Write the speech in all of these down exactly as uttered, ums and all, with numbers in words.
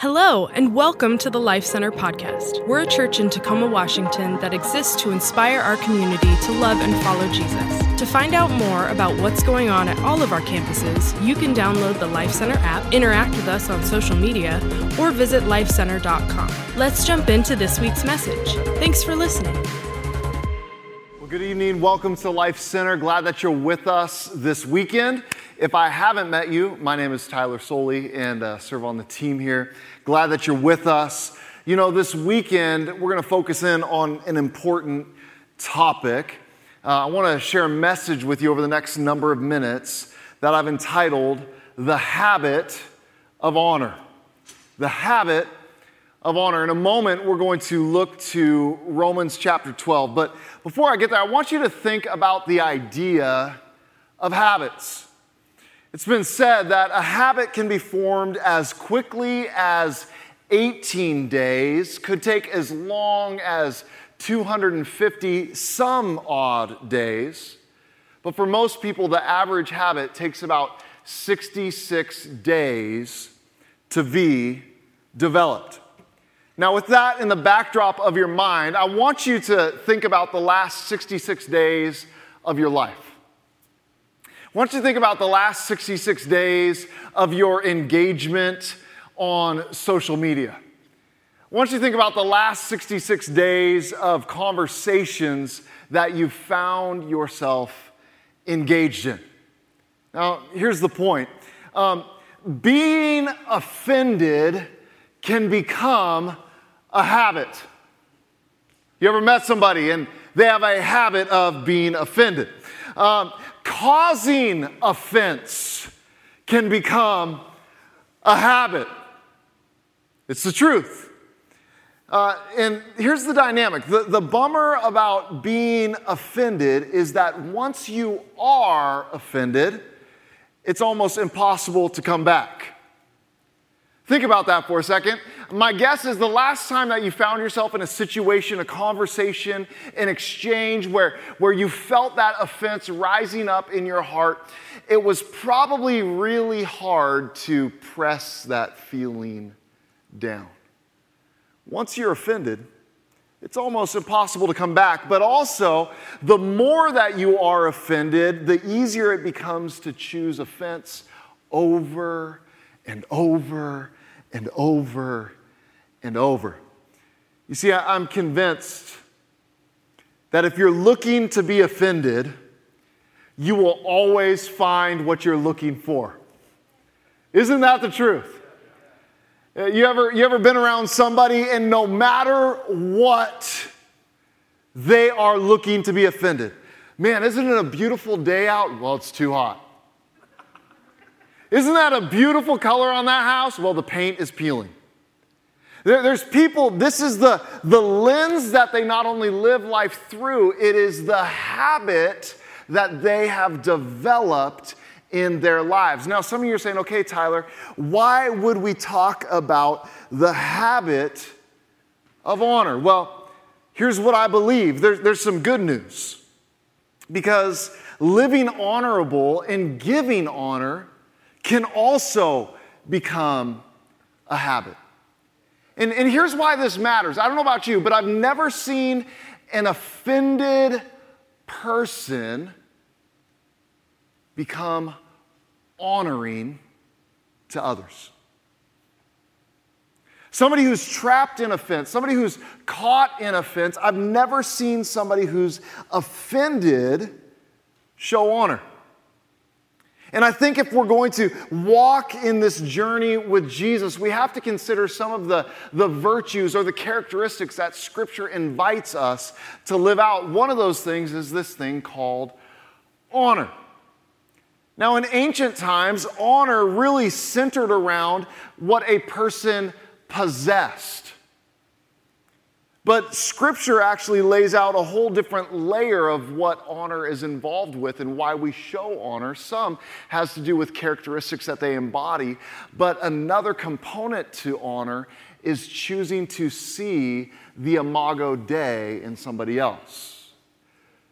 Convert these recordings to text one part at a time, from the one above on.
Hello, and welcome to the Life Center podcast. We're a church in Tacoma, Washington that exists to inspire our community to love and follow Jesus. To find out more about what's going on at all of our campuses, you can download the Life Center app, interact with us on social media, or visit life center dot com. Let's jump into this week's message. Thanks for listening. Well, good evening. Welcome to Life Center. Glad that you're with us this weekend. If I haven't met you, my name is Tyler Soley and uh, serve on the team here. Glad that you're with us. You know, this weekend, we're going to focus in on an important topic. Uh, I want to share a message with you over the next number of minutes that I've entitled, The Habit of Honor. The Habit of Honor. In a moment, we're going to look to Romans chapter twelve. But before I get there, I want you to think about the idea of habits. It's been said that a habit can be formed as quickly as eighteen days, could take as long as two hundred fifty some odd days. But for most people, the average habit takes about sixty-six days to be developed. Now, with that in the backdrop of your mind, I want you to think about the last sixty-six days of your life. I want you to think about the last sixty-six days of your engagement on social media. I want you to think about the last sixty-six days of conversations that you found yourself engaged in. Now, here's the point. Um, being offended can become a habit. You ever met somebody and they have a habit of being offended? Um, causing offense can become a habit. It's the truth. Uh, and here's the dynamic. The, the bummer about being offended is that once you are offended, it's almost impossible to come back. Think about that for a second. My guess is the last time that you found yourself in a situation, a conversation, an exchange where, where you felt that offense rising up in your heart, it was probably really hard to press that feeling down. Once you're offended, it's almost impossible to come back. But also, the more that you are offended, the easier it becomes to choose offense over and over and over and over. You see, I'm convinced that if you're looking to be offended, you will always find what you're looking for. Isn't that the truth? You ever, you ever been around somebody and no matter what, they are looking to be offended? Man, isn't it a beautiful day out? Well, it's too hot. Isn't that a beautiful color on that house? Well, the paint is peeling. There, there's people, this is the, the lens that they not only live life through, it is the habit that they have developed in their lives. Now, some of you are saying, okay, Tyler, why would we talk about the habit of honor? Well, here's what I believe. There, there's some good news. Because living honorable and giving honor can also become a habit. And, and here's why this matters. I don't know about you, but I've never seen an offended person become honoring to others. Somebody who's trapped in offense, somebody who's caught in offense, I've never seen somebody who's offended show honor. And I think if we're going to walk in this journey with Jesus, we have to consider some of the, the virtues or the characteristics that Scripture invites us to live out. One of those things is this thing called honor. Now, in ancient times, honor really centered around what a person possessed. But Scripture actually lays out a whole different layer of what honor is involved with and why we show honor. Some has to do with characteristics that they embody, but another component to honor is choosing to see the imago Dei in somebody else.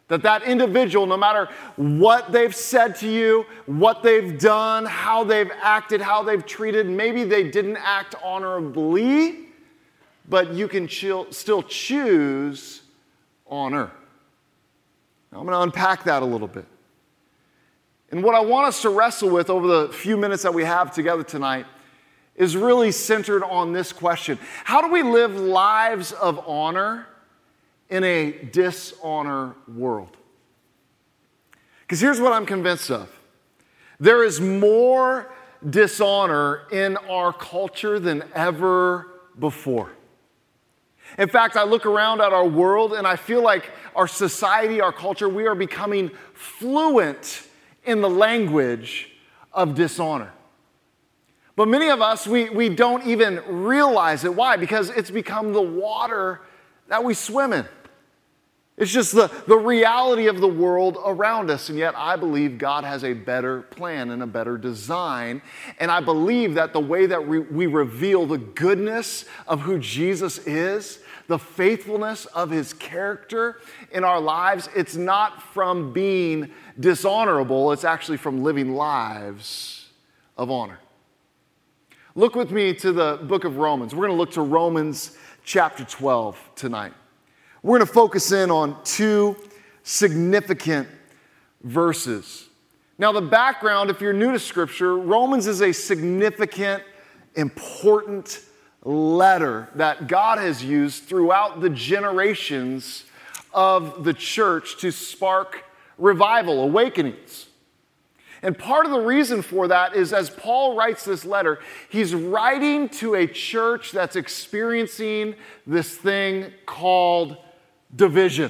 That that individual, no matter what they've said to you, what they've done, how they've acted, how they've treated, maybe they didn't act honorably, but you can chill, still choose honor. Now, I'm going to unpack that a little bit. And what I want us to wrestle with over the few minutes that we have together tonight is really centered on this question. How do we live lives of honor in a dishonor world? Because here's what I'm convinced of. There is more dishonor in our culture than ever before. In fact, I look around at our world and I feel like our society, our culture, we are becoming fluent in the language of dishonor. But many of us, we, we don't even realize it. Why? Because it's become the water that we swim in. It's just the, the reality of the world around us. And yet I believe God has a better plan and a better design. And I believe that the way that we, we reveal the goodness of who Jesus is, the faithfulness of his character in our lives, it's not from being dishonorable. It's actually from living lives of honor. Look with me to the book of Romans. We're going to look to Romans chapter twelve tonight. We're going to focus in on two significant verses. Now, the background, if you're new to Scripture, Romans is a significant, important letter that God has used throughout the generations of the church to spark revival, awakenings. And part of the reason for that is as Paul writes this letter, he's writing to a church that's experiencing this thing called division.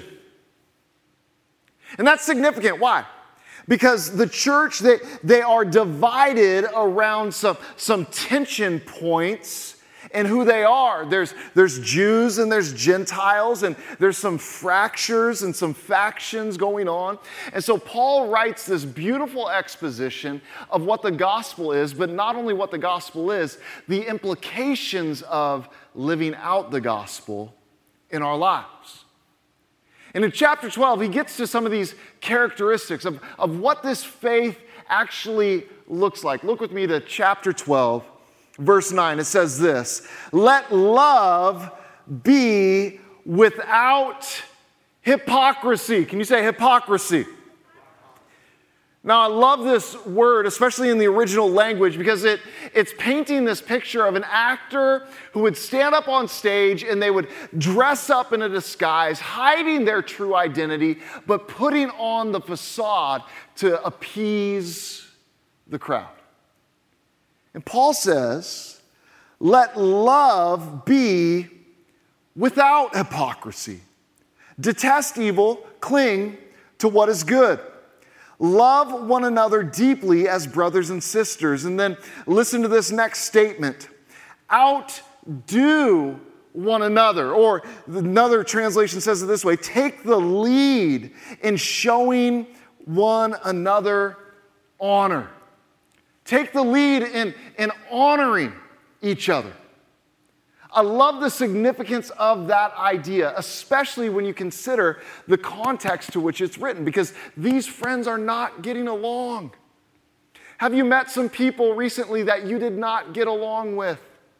And that's significant. Why? Because the church, they, they are divided around some, some tension points in who they are. There's, there's Jews and there's Gentiles, and there's some fractures and some factions going on. And so Paul writes this beautiful exposition of what the gospel is, but not only what the gospel is, the implications of living out the gospel in our lives. And in chapter twelve, he gets to some of these characteristics of, of what this faith actually looks like. Look with me to chapter twelve, verse nine. It says this: "Let love be without hypocrisy." Can you say hypocrisy? Now, I love this word, especially in the original language, because it, it's painting this picture of an actor who would stand up on stage and they would dress up in a disguise, hiding their true identity, but putting on the facade to appease the crowd. And Paul says, let love be without hypocrisy. Detest evil, cling to what is good. Love one another deeply as brothers and sisters. And then listen to this next statement. Outdo one another. Or another translation says it this way: take the lead in showing one another honor. Take the lead in, in honoring each other. I love the significance of that idea, especially when you consider the context to which it's written, because these friends are not getting along. Have you met some people recently that you did not get along with?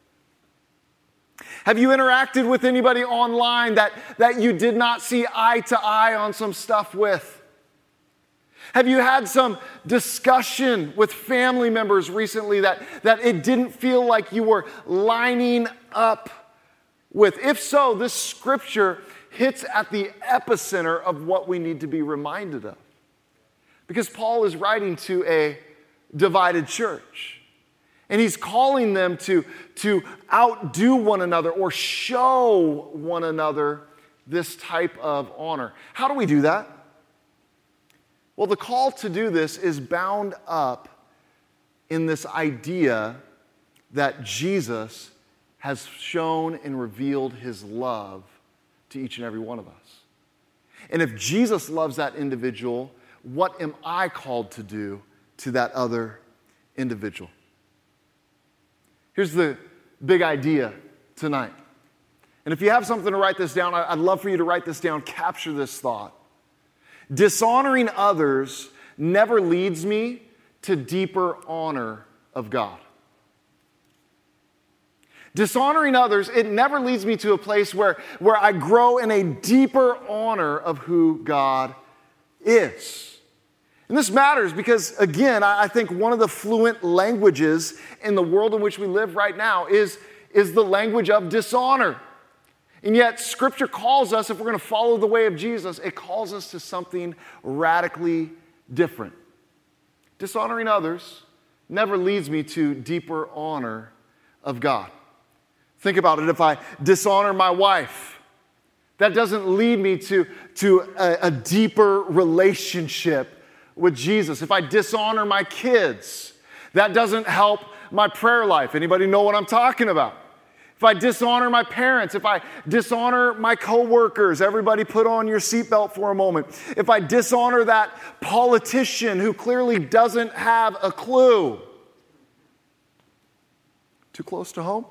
Have you interacted with anybody online that, that you did not see eye to eye on some stuff with? Have you had some discussion with family members recently that, that it didn't feel like you were lining up with? If so, this scripture hits at the epicenter of what we need to be reminded of. Because Paul is writing to a divided church. And he's calling them to, to outdo one another or show one another this type of honor. How do we do that? Well, the call to do this is bound up in this idea that Jesus has shown and revealed his love to each and every one of us. And if Jesus loves that individual, what am I called to do to that other individual? Here's the big idea tonight. And if you have something to write this down, I'd love for you to write this down, capture this thought. Dishonoring others never leads me to deeper honor of God. Dishonoring others, it never leads me to a place where, where I grow in a deeper honor of who God is. And this matters because, again, I think one of the fluent languages in the world in which we live right now is, is the language of dishonor. And yet, Scripture calls us, if we're going to follow the way of Jesus, it calls us to something radically different. Dishonoring others never leads me to deeper honor of God. Think about it. If I dishonor my wife, that doesn't lead me to, to a, a deeper relationship with Jesus. If I dishonor my kids, that doesn't help my prayer life. Anybody know what I'm talking about? If I dishonor my parents, if I dishonor my coworkers, everybody put on your seatbelt for a moment. If I dishonor that politician who clearly doesn't have a clue. Too close to home?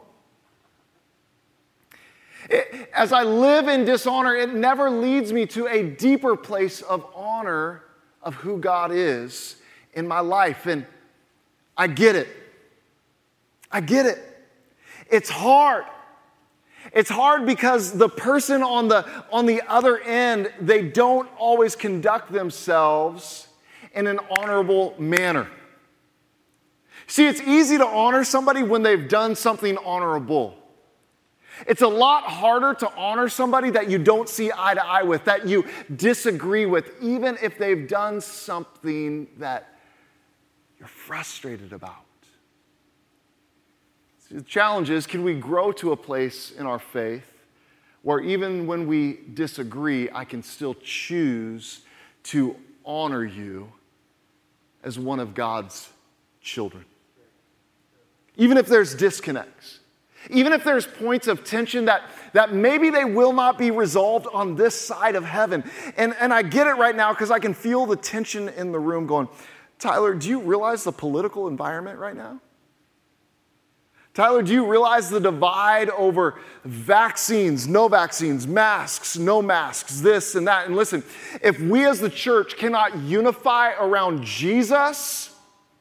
It, as I live in dishonor, it never leads me to a deeper place of honor of who God is in my life. And I get it. I get it. It's hard. It's hard because the person on the, on the other end, they don't always conduct themselves in an honorable manner. See, it's easy to honor somebody when they've done something honorable. It's a lot harder to honor somebody that you don't see eye to eye with, that you disagree with, even if they've done something that you're frustrated about. See, the challenge is, can we grow to a place in our faith where even when we disagree, I can still choose to honor you as one of God's children? Even if there's disconnects. Even if there's points of tension that, that maybe they will not be resolved on this side of heaven. And, and I get it right now because I can feel the tension in the room going, Tyler, do you realize the political environment right now? Tyler, do you realize the divide over vaccines, no vaccines, masks, no masks, this and that? And listen, if we as the church cannot unify around Jesus,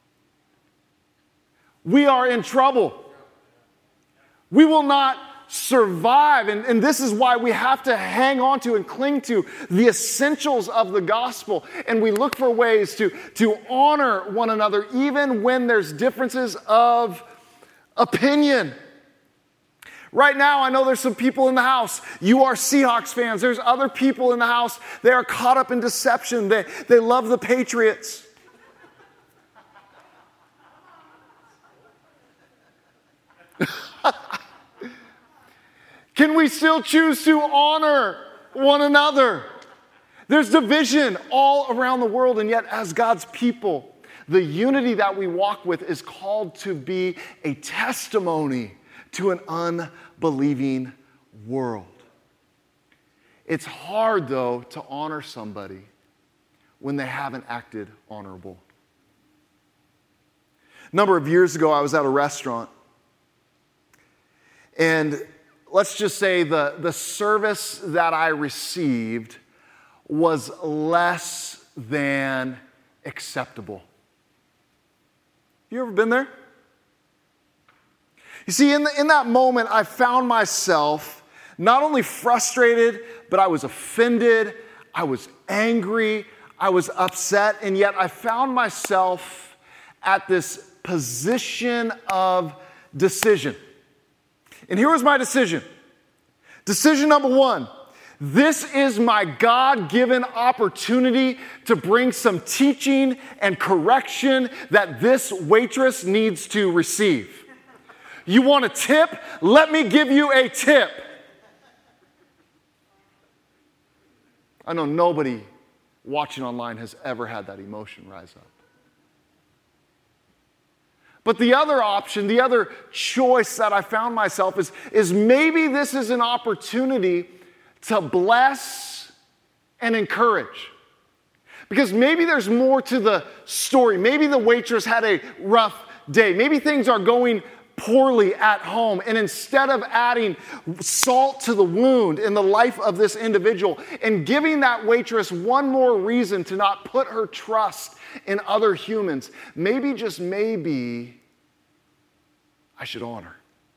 we are in trouble. We will not survive. And, and this is why we have to hang on to and cling to the essentials of the gospel. And we look for ways to, to honor one another, even when there's differences of opinion. Right now, I know there's some people in the house. You are Seahawks fans. There's other people in the house. They are caught up in deception. They, they love the Patriots. Can we still choose to honor one another? There's division all around the world, and yet as God's people, the unity that we walk with is called to be a testimony to an unbelieving world. It's hard, though, to honor somebody when they haven't acted honorable. A number of years ago, I was at a restaurant, and let's just say the, the service that I received was less than acceptable. You ever been there? You see, in, the, in that moment, I found myself not only frustrated, but I was offended, I was angry, I was upset, and yet I found myself at this position of decision. And here was my decision. Decision number one, this is my God-given opportunity to bring some teaching and correction that this waitress needs to receive. You want a tip? Let me give you a tip. I know nobody watching online has ever had that emotion rise up. But the other option, the other choice that I found myself is, is maybe this is an opportunity to bless and encourage. Because maybe there's more to the story. Maybe the waitress had a rough day. Maybe things are going poorly at home. And instead of adding salt to the wound in the life of this individual and giving that waitress one more reason to not put her trust in other humans, maybe, just maybe, I should honor.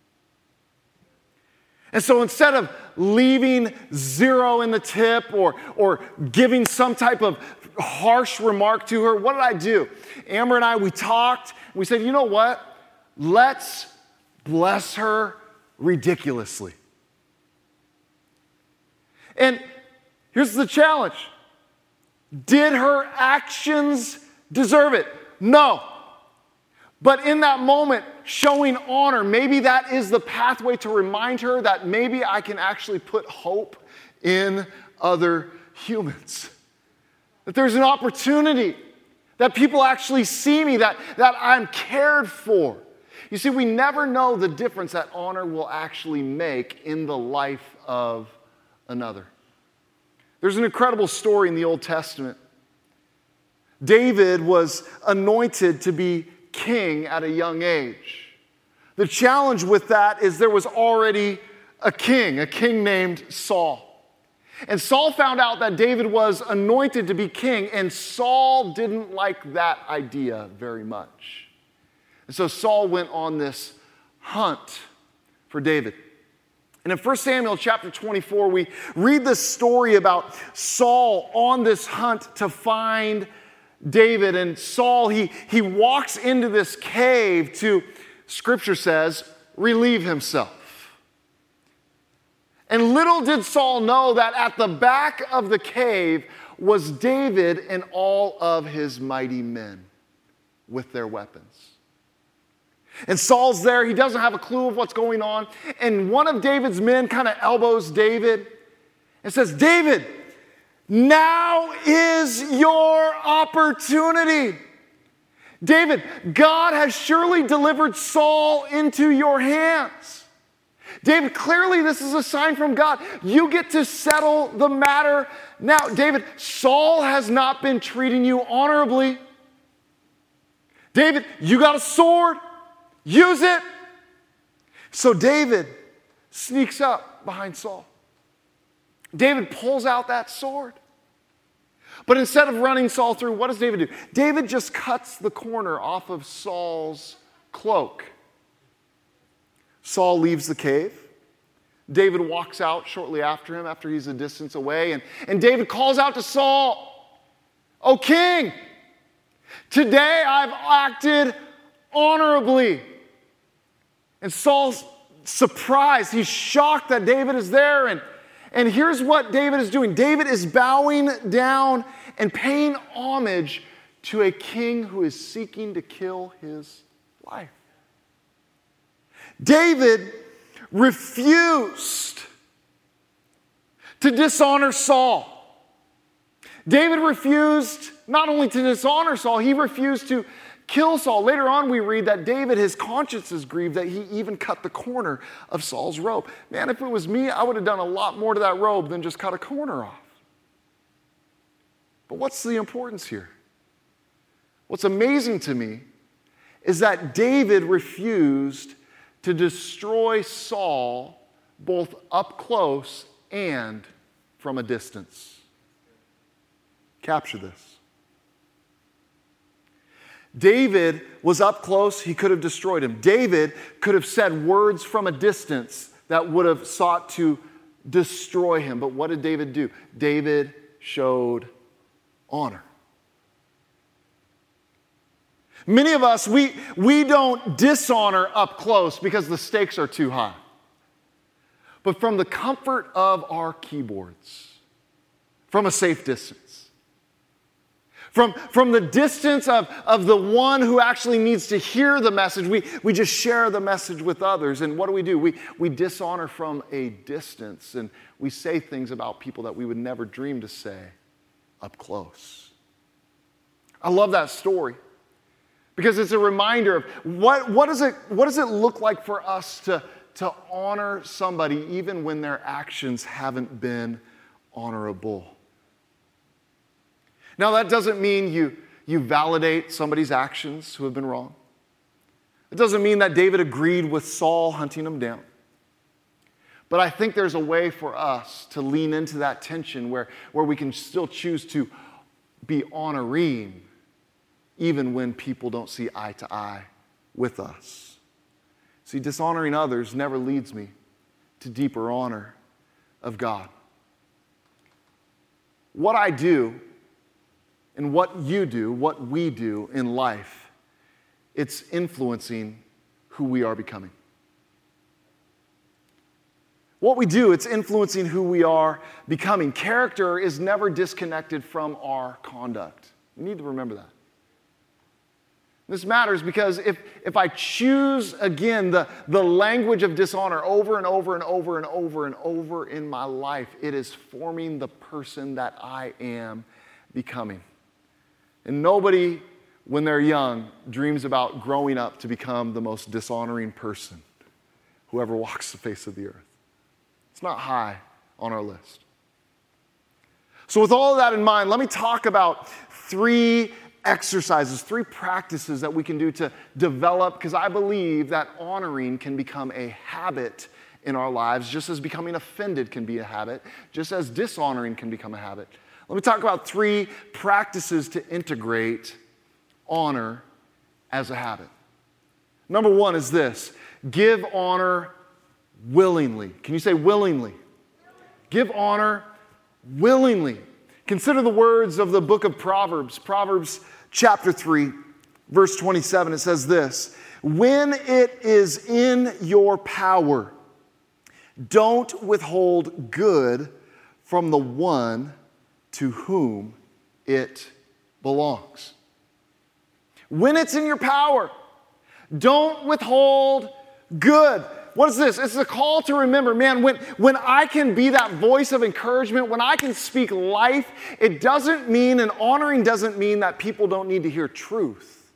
And so instead of leaving zero in the tip or, or giving some type of harsh remark to her, what did I do? Amber and I, we talked. We said, you know what? Let's bless her ridiculously. And here's the challenge. Did her actions deserve it? No. But in that moment, showing honor, maybe that is the pathway to remind her that maybe I can actually put hope in other humans. That there's an opportunity, that people actually see me, that, that I'm cared for. You see, we never know the difference that honor will actually make in the life of another. There's an incredible story in the Old Testament. David was anointed to be king at a young age. The challenge with that is there was already a king, a king named Saul. And Saul found out that David was anointed to be king, and Saul didn't like that idea very much. And so Saul went on this hunt for David. And in First Samuel chapter twenty-four, we read this story about Saul on this hunt to find David. And Saul, he, he walks into this cave to, Scripture says, relieve himself. And little did Saul know that at the back of the cave was David and all of his mighty men with their weapons. And Saul's there. He doesn't have a clue of what's going on. And one of David's men kind of elbows David and says, David, now is your opportunity. David, God has surely delivered Saul into your hands. David, clearly this is a sign from God. You get to settle the matter now. David, Saul has not been treating you honorably. David, you got a sword. Use it. So David sneaks up behind Saul. David pulls out that sword. But instead of running Saul through, what does David do? David just cuts the corner off of Saul's cloak. Saul leaves the cave. David walks out shortly after him, after he's a distance away. And, and David calls out to Saul, "O king, today I've acted honorably." And Saul's surprised. He's shocked that David is there. And, and here's what David is doing. David is bowing down and paying homage to a king who is seeking to kill his life. David refused to dishonor Saul. David refused not only to dishonor Saul, he refused to kill Saul. Later on, we read that David, his conscience is grieved that he even cut the corner of Saul's robe. Man, if it was me, I would have done a lot more to that robe than just cut a corner off. But what's the importance here? What's amazing to me is that David refused to destroy Saul both up close and from a distance. Capture this. David was up close, he could have destroyed him. David could have said words from a distance that would have sought to destroy him. But what did David do? David showed honor. Many of us, we, we don't dishonor up close because the stakes are too high. But from the comfort of our keyboards, from a safe distance, from, from the distance of, of the one who actually needs to hear the message, we, we just share the message with others. And what do we do? We, we dishonor from a distance, and we say things about people that we would never dream to say up close. I love that story. Because it's a reminder of what, what, does it, what does it look like for us to, to honor somebody even when their actions haven't been honorable. Now, that doesn't mean you, you validate somebody's actions who have been wrong. It doesn't mean that David agreed with Saul hunting him down. But I think there's a way for us to lean into that tension where, where we can still choose to be honoring even when people don't see eye to eye with us. See, dishonoring others never leads me to deeper honor of God. What I do and what you do, what we do in life, it's influencing who we are becoming. What we do, it's influencing who we are becoming. Character is never disconnected from our conduct. We need to remember that. This matters because if, if I choose, again, the, the language of dishonor over and over and over and over and over in my life, it is forming the person that I am becoming. And nobody, when they're young, dreams about growing up to become the most dishonoring person who ever walks the face of the earth. It's not high on our list. So with all of that in mind, let me talk about three exercises, three practices that we can do to develop, because I believe that honoring can become a habit in our lives, just as becoming offended can be a habit, just as dishonoring can become a habit. Let me talk about three practices to integrate honor as a habit. Number one is this: give honor willingly. Can you say willingly? Give honor willingly. Consider the words of the book of Proverbs, Proverbs chapter three, verse twenty-seven. It says this: when it is in your power, don't withhold good from the one to whom it belongs. When it's in your power, don't withhold good. What is this? It's a call to remember, man, when, when I can be that voice of encouragement, when I can speak life, it doesn't mean, and honoring doesn't mean that people don't need to hear truth.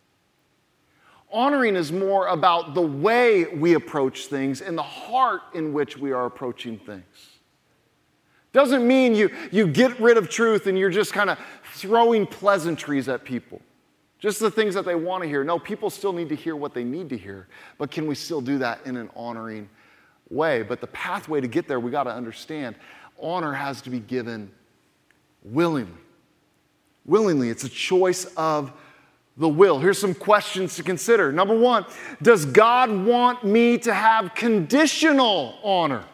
Honoring is more about the way we approach things and the heart in which we are approaching things. Doesn't mean you, you get rid of truth and you're just kind of throwing pleasantries at people. Just the things that they want to hear. No, people still need to hear what they need to hear. But can we still do that in an honoring way? But the pathway to get there, we got to understand, honor has to be given willingly. Willingly. It's a choice of the will. Here's some questions to consider. Number one, does God want me to have conditional honor?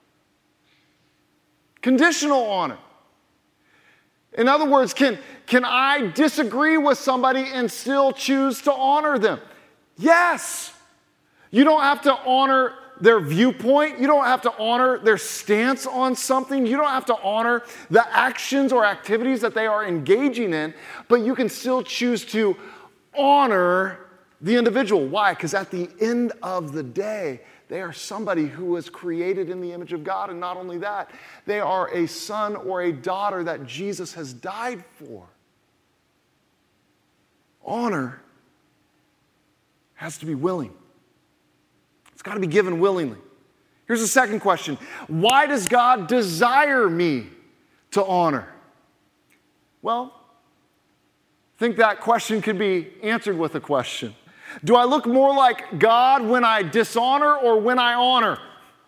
Conditional honor. In other words, can, can I disagree with somebody and still choose to honor them? Yes. You don't have to honor their viewpoint. You don't have to honor their stance on something. You don't have to honor the actions or activities that they are engaging in, but you can still choose to honor the individual. Why? Because at the end of the day, they are somebody who was created in the image of God. And not only that, they are a son or a daughter that Jesus has died for. Honor has to be willing. It's got to be given willingly. Here's the second question. Why does God desire me to honor? Well, I think that question could be answered with a question. Do I look more like God when I dishonor or when I honor?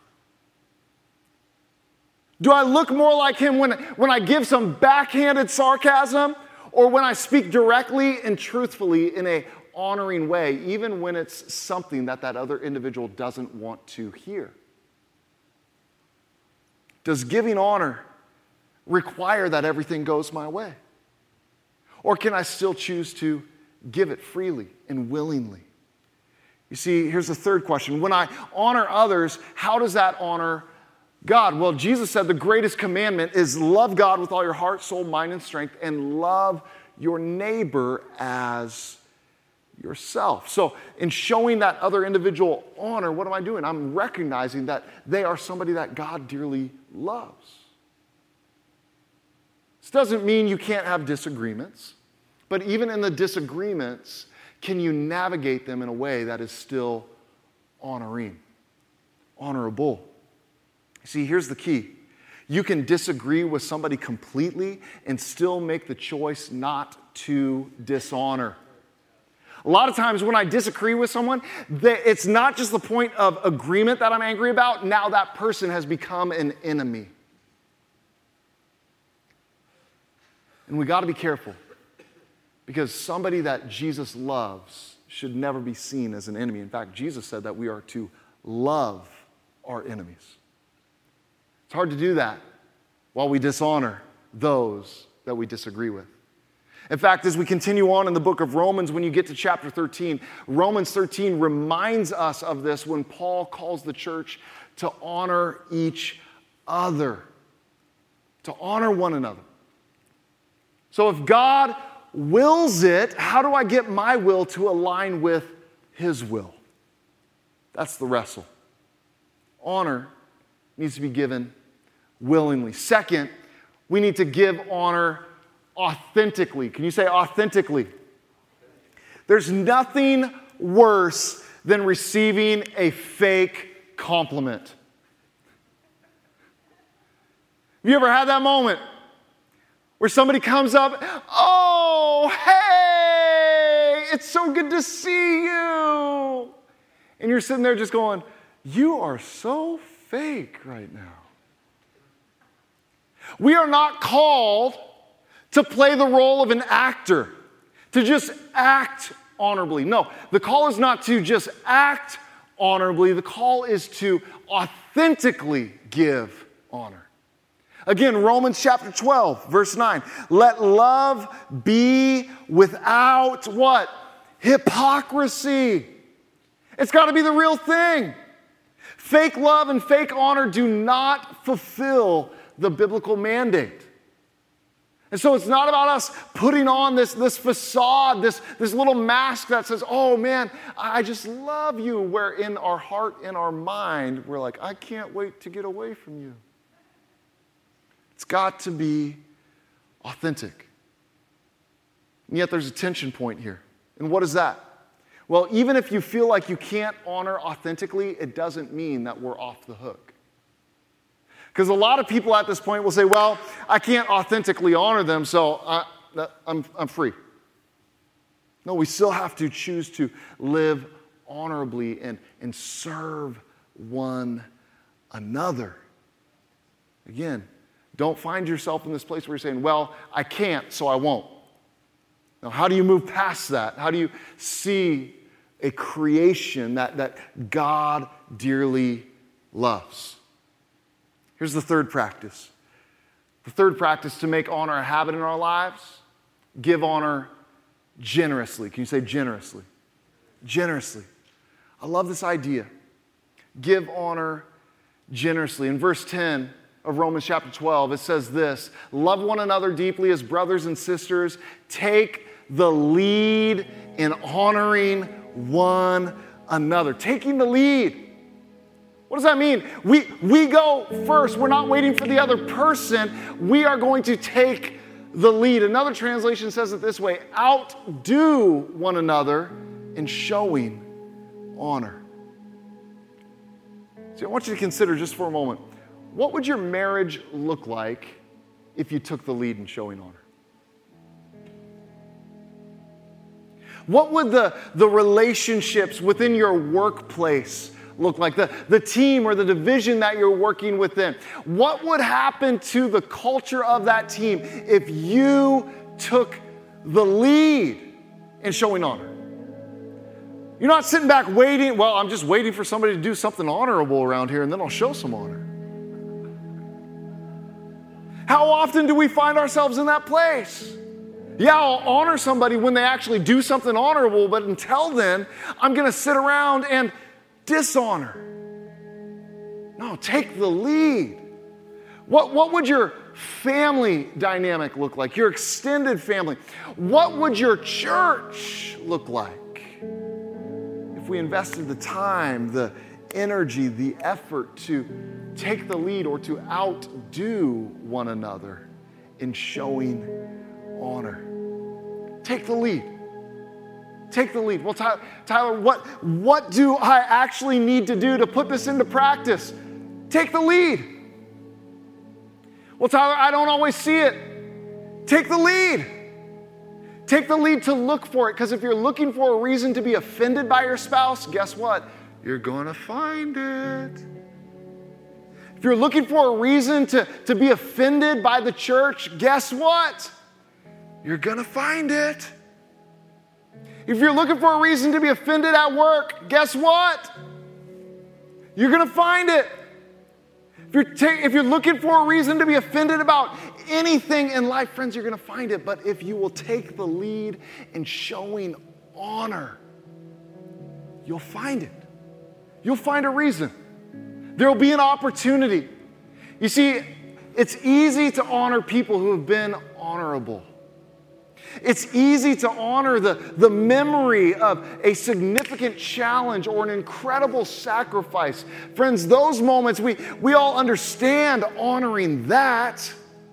Do I look more like Him when, when I give some backhanded sarcasm or when I speak directly and truthfully in a honoring way, even when it's something that that other individual doesn't want to hear? Does giving honor require that everything goes my way? Or can I still choose to give it freely and willingly? You see, here's the third question. When I honor others, how does that honor God? Well, Jesus said the greatest commandment is love God with all your heart, soul, mind, and strength, and love your neighbor as yourself. So in showing that other individual honor, what am I doing? I'm recognizing that they are somebody that God dearly loves. This doesn't mean you can't have disagreements, but even in the disagreements, can you navigate them in a way that is still honoring, honorable? See, here's the key. You can disagree with somebody completely and still make the choice not to dishonor. A lot of times when I disagree with someone, it's not just the point of agreement that I'm angry about. Now that person has become an enemy. And we got to be careful, because somebody that Jesus loves should never be seen as an enemy. In fact, Jesus said that we are to love our enemies. It's hard to do that while we dishonor those that we disagree with. In fact, as we continue on in the book of Romans, when you get to chapter thirteen, Romans thirteen reminds us of this when Paul calls the church to honor each other, to honor one another. So if God wills it, how do I get my will to align with His will? That's the wrestle. Honor needs to be given willingly. Second, we need to give honor authentically. Can you say authentically? There's nothing worse than receiving a fake compliment. Have you ever had that moment where somebody comes up, oh, hey, it's so good to see you. And you're sitting there just going, you are so fake right now. We are not called to play the role of an actor, to just act honorably. No, the call is not to just act honorably. The call is to authentically give honor. Again, Romans chapter twelve, verse nine. Let love be without what? Hypocrisy. It's got to be the real thing. Fake love and fake honor do not fulfill the biblical mandate. And so it's not about us putting on this, this facade, this, this little mask that says, oh man, I just love you, where in our heart, in our mind, we're like, I can't wait to get away from you. It's got to be authentic. And yet there's a tension point here. And what is that? Well, even if you feel like you can't honor authentically, it doesn't mean that we're off the hook. Because a lot of people at this point will say, well, I can't authentically honor them, so I, I'm, I'm free. No, we still have to choose to live honorably and, and serve one another. Again, don't find yourself in this place where you're saying, well, I can't, so I won't. Now, how do you move past that? How do you see a creation that, that God dearly loves? Here's the third practice. The third practice to make honor a habit in our lives, give honor generously. Can you say generously? Generously. I love this idea. Give honor generously. In verse ten of Romans chapter twelve, it says this: love one another deeply as brothers and sisters. Take the lead in honoring one another. Taking the lead. What does that mean? We, we go first. We're not waiting for the other person. We are going to take the lead. Another translation says it this way: outdo one another in showing honor. So I want you to consider just for a moment, what would your marriage look like if you took the lead in showing honor? What would the, the relationships within your workplace look like? The, the team or the division that you're working within? What would happen to the culture of that team if you took the lead in showing honor? You're not sitting back waiting, well, I'm just waiting for somebody to do something honorable around here and then I'll show some honor. How often do we find ourselves in that place? Yeah, I'll honor somebody when they actually do something honorable, but until then, I'm going to sit around and dishonor. No, take the lead. What, what would your family dynamic look like? Your extended family? What would your church look like if we invested the time, the energy, the effort to take the lead or to outdo one another in showing honor? Take the lead. Take the lead. Well, Tyler, Tyler, what, what do I actually need to do to put this into practice? Take the lead. Well, Tyler, I don't always see it. Take the lead. Take the lead to look for it, because if you're looking for a reason to be offended by your spouse, guess what? You're going to find it. If you're looking for a reason to, to be offended by the church, guess what? You're going to find it. If you're looking for a reason to be offended at work, guess what? You're going to find it. If you're, ta- if you're looking for a reason to be offended about anything in life, friends, you're going to find it. But if you will take the lead in showing honor, you'll find it. You'll find a reason. There will be an opportunity. You see, it's easy to honor people who have been honorable. It's easy to honor the, the memory of a significant challenge or an incredible sacrifice. Friends, those moments, we, we all understand honoring that.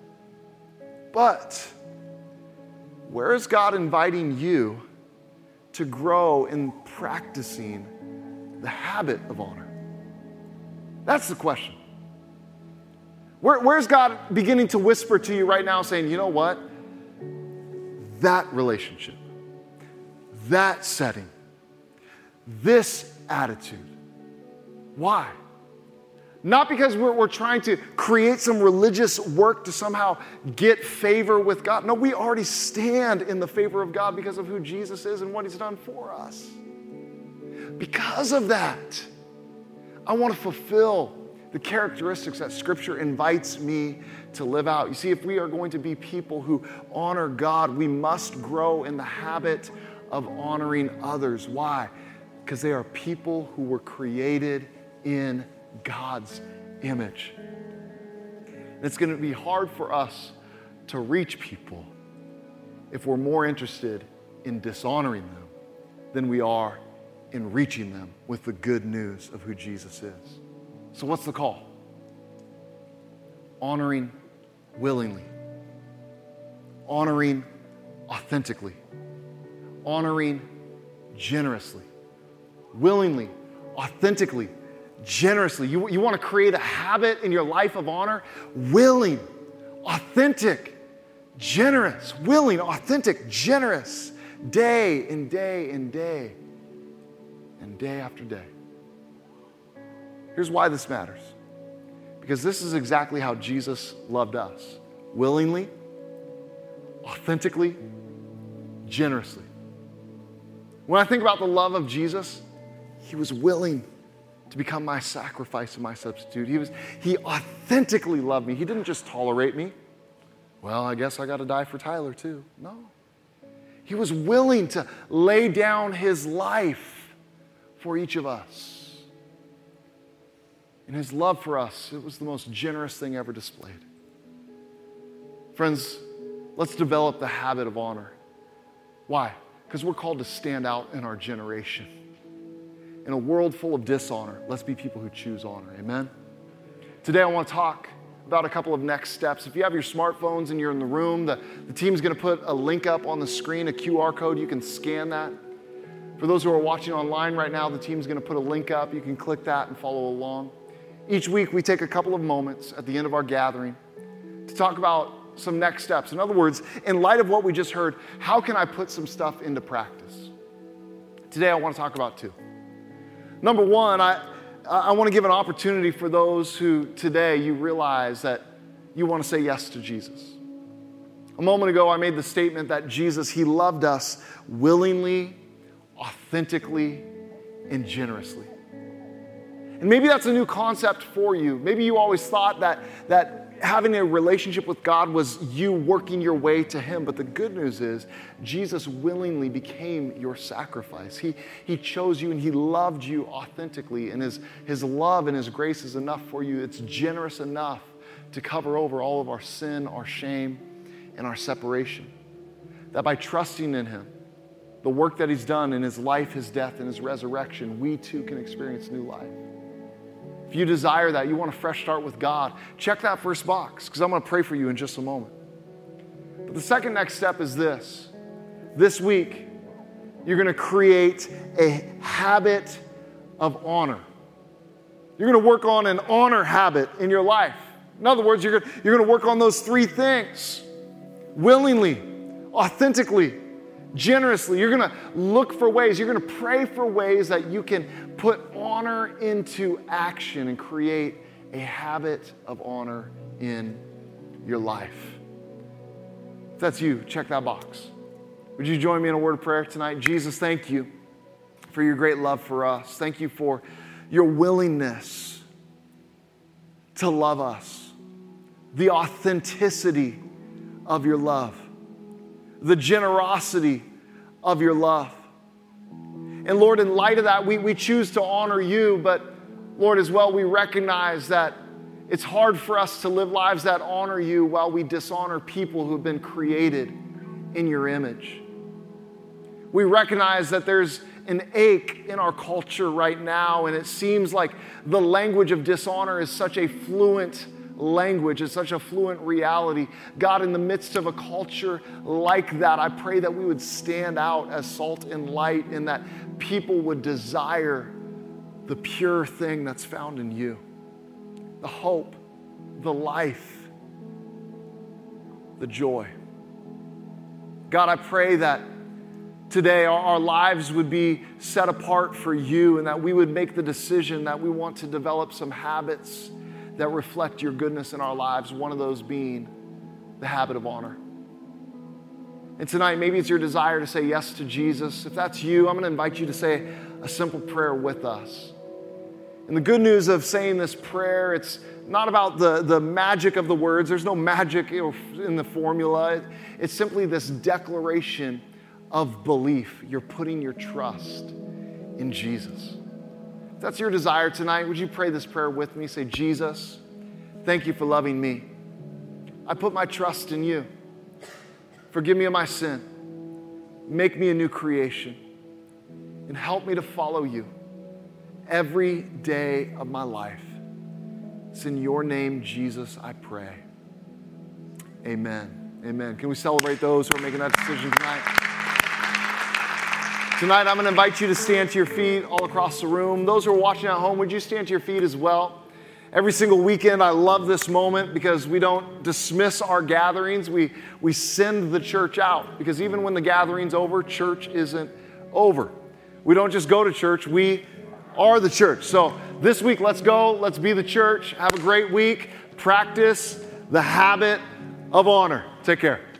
But where is God inviting you to grow in practicing the habit of honor? That's the question. Where, where's God beginning to whisper to you right now saying, you know what? That relationship, that setting, this attitude. Why? Not because we're, we're trying to create some religious work to somehow get favor with God. No, we already stand in the favor of God because of who Jesus is and what he's done for us. Because of that, I want to fulfill the characteristics that Scripture invites me to live out. You see, if we are going to be people who honor God, we must grow in the habit of honoring others. Why? Because they are people who were created in God's image. And it's going to be hard for us to reach people if we're more interested in dishonoring them than we are in reaching them with the good news of who Jesus is. So what's the call? Honoring willingly. Honoring authentically. Honoring generously. Willingly, authentically, generously. You, you want to create a habit in your life of honor? Willing, authentic, generous. Willing, authentic, generous. Day and day and day and day after day. Here's why this matters. Because this is exactly how Jesus loved us. Willingly, authentically, generously. When I think about the love of Jesus, he was willing to become my sacrifice and my substitute. He was, he authentically loved me. He didn't just tolerate me. Well, I guess I got to die for Tyler too. No. He was willing to lay down his life for each of us. And his love for us, it was the most generous thing ever displayed. Friends, let's develop the habit of honor. Why? Because we're called to stand out in our generation. In a world full of dishonor, let's be people who choose honor. Amen? Today I want to talk about a couple of next steps. If you have your smartphones and you're in the room, the, the team's going to put a link up on the screen, a Q R code. You can scan that. For those who are watching online right now, the team's going to put a link up. You can click that and follow along. Each week we take a couple of moments at the end of our gathering to talk about some next steps. In other words, in light of what we just heard, how can I put some stuff into practice? Today I want to talk about two. Number one, I, I want to give an opportunity for those who today you realize that you want to say yes to Jesus. A moment ago I made the statement that Jesus, he loved us willingly, authentically, and generously. And maybe that's a new concept for you. Maybe you always thought that, that having a relationship with God was you working your way to him. But the good news is Jesus willingly became your sacrifice. He, he chose you and he loved you authentically. And his, his love and his grace is enough for you. It's generous enough to cover over all of our sin, our shame, and our separation. That by trusting in him, the work that he's done in his life, his death, and his resurrection, we too can experience new life. If you desire that, you want a fresh start with God, check that first box, because I'm going to pray for you in just a moment. But the second next step is this. This week, you're going to create a habit of honor. You're going to work on an honor habit in your life. In other words, you're going to, you're going to work on those three things. Willingly, authentically, generously. You're going to look for ways. You're going to pray for ways that you can put honor into action and create a habit of honor in your life. If that's you, check that box. Would you join me in a word of prayer tonight? Jesus, thank you for your great love for us. Thank you for your willingness to love us, the authenticity of your love, the generosity of your love. And Lord, in light of that, we, we choose to honor you, but Lord, as well, we recognize that it's hard for us to live lives that honor you while we dishonor people who have been created in your image. We recognize that there's an ache in our culture right now, and it seems like the language of dishonor is such a fluent language. It's such a fluent reality. God, in the midst of a culture like that, I pray that we would stand out as salt and light, and that people would desire the pure thing that's found in you, the hope, the life, the joy. God, I pray that today our, our lives would be set apart for you, and that we would make the decision that we want to develop some habits that reflect your goodness in our lives, one of those being the habit of honor. And tonight, maybe it's your desire to say yes to Jesus. If that's you, I'm going to invite you to say a simple prayer with us. And the good news of saying this prayer, it's not about the, the magic of the words. There's no magic in the formula. It's simply this declaration of belief. You're putting your trust in Jesus. If that's your desire tonight, would you pray this prayer with me? Say, Jesus, thank you for loving me. I put my trust in you. Forgive me of my sin. Make me a new creation. And help me to follow you every day of my life. It's in your name, Jesus, I pray. Amen. Amen. Can we celebrate those who are making that decision tonight? Tonight, I'm going to invite you to stand to your feet all across the room. Those who are watching at home, would you stand to your feet as well? Every single weekend, I love this moment because we don't dismiss our gatherings. We, we send the church out, because even when the gathering's over, church isn't over. We don't just go to church, we are the church. So this week, let's go. Let's be the church. Have a great week. Practice the habit of honor. Take care.